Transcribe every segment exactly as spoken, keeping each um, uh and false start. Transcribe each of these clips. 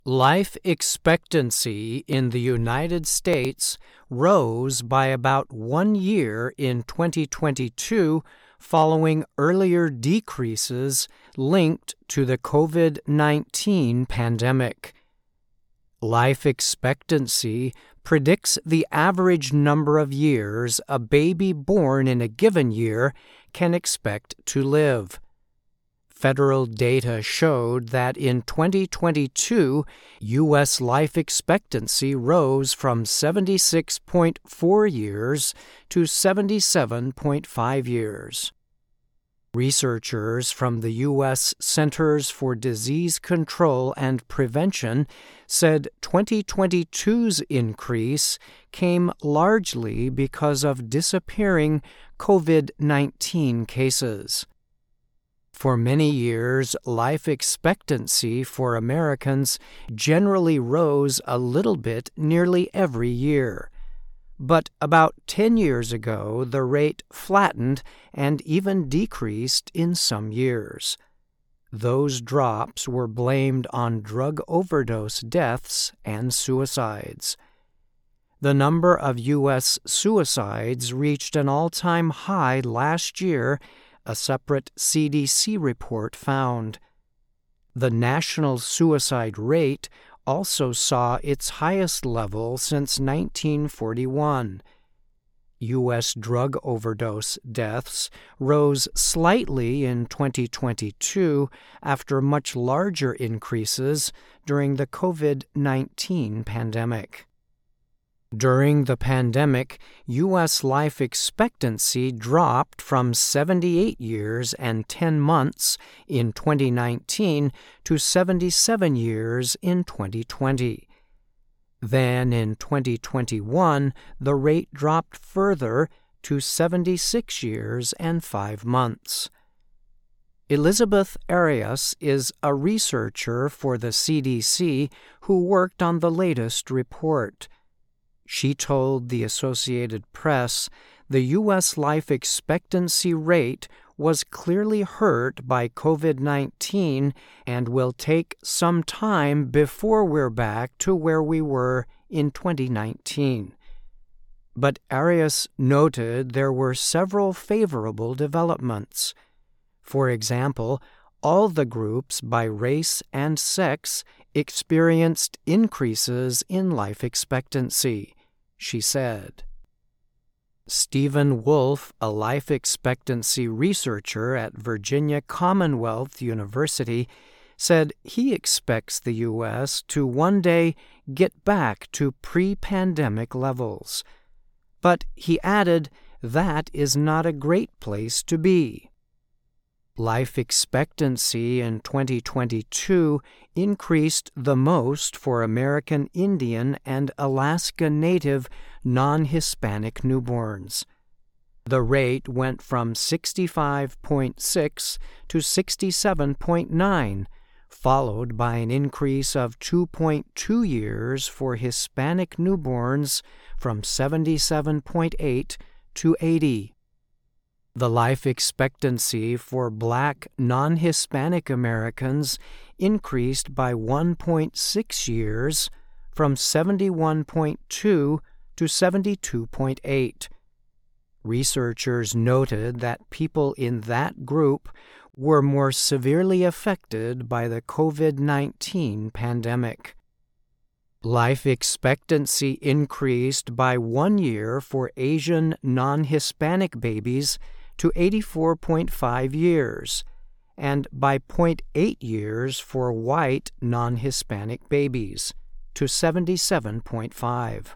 Life expectancy in the United States rose by about one year in twenty twenty-two following earlier decreases linked to the COVID nineteen pandemic. Life expectancy predicts the average number of years a baby born in a given year can expect to live. Federal data showed that in twenty twenty-two, U S life expectancy rose from seventy-six point four years to seventy-seven point five years. Researchers from the U S Centers for Disease Control and Prevention said twenty twenty-two's increase came largely because of disappearing COVID nineteen cases. For many years, life expectancy for Americans generally rose a little bit nearly every year. But about ten years ago, the rate flattened and even decreased in some years. Those drops were blamed on drug overdose deaths and suicides. The number of U S suicides reached an all-time high last year, a separate C D C report found. The national suicide rate also saw its highest level since nineteen forty-one. U S drug overdose deaths rose slightly in twenty twenty-two after much larger increases during the COVID nineteen pandemic. During the pandemic, U S life expectancy dropped from seventy-eight years and ten months in twenty nineteen to seventy-seven years in twenty twenty. Then in twenty twenty-one, the rate dropped further to seventy-six years and five months. Elizabeth Arias is a researcher for the C D C who worked on the latest report. She told the Associated Press the U S life expectancy rate was clearly hurt by COVID nineteen and will take some time before we're back to where we were in twenty nineteen. But Arias noted there were several favorable developments. For example, all the groups by race and sex experienced increases in life expectancy, she said. Stephen Wolf, a life expectancy researcher at Virginia Commonwealth University, said he expects the U S to one day get back to pre-pandemic levels. But he added that is not a great place to be. Life expectancy in twenty twenty-two increased the most for American Indian and Alaska Native non-Hispanic newborns. The rate went from sixty-five point six to sixty-seven point nine, followed by an increase of two point two years for Hispanic newborns from seventy-seven point eight to eighty. The life expectancy for Black non-Hispanic Americans increased by one point six years from seventy-one point two to seventy-two point eight. Researchers noted that people in that group were more severely affected by the COVID nineteen pandemic. Life expectancy increased by one year for Asian non-Hispanic babies to eighty-four point five years, and by zero point eight years for white non-Hispanic babies, to seventy-seven point five.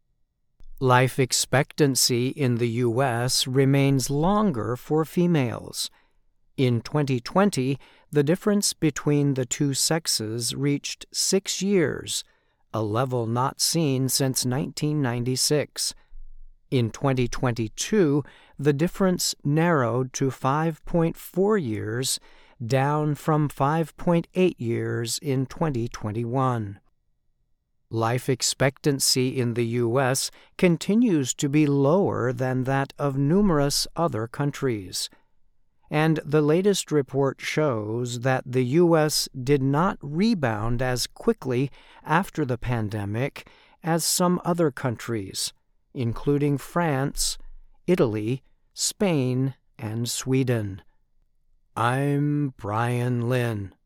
Life expectancy in the U S remains longer for females. In twenty twenty, the difference between the two sexes reached six years, a level not seen since nineteen ninety-six. In twenty twenty-two, the difference narrowed to five point four years, down from five point eight years in twenty twenty-one. Life expectancy in the U S continues to be lower than that of numerous other countries. and the latest report shows that the U S did not rebound as quickly after the pandemic as some other countries, including France, Italy, Spain, and Sweden. I'm Brian Lynn.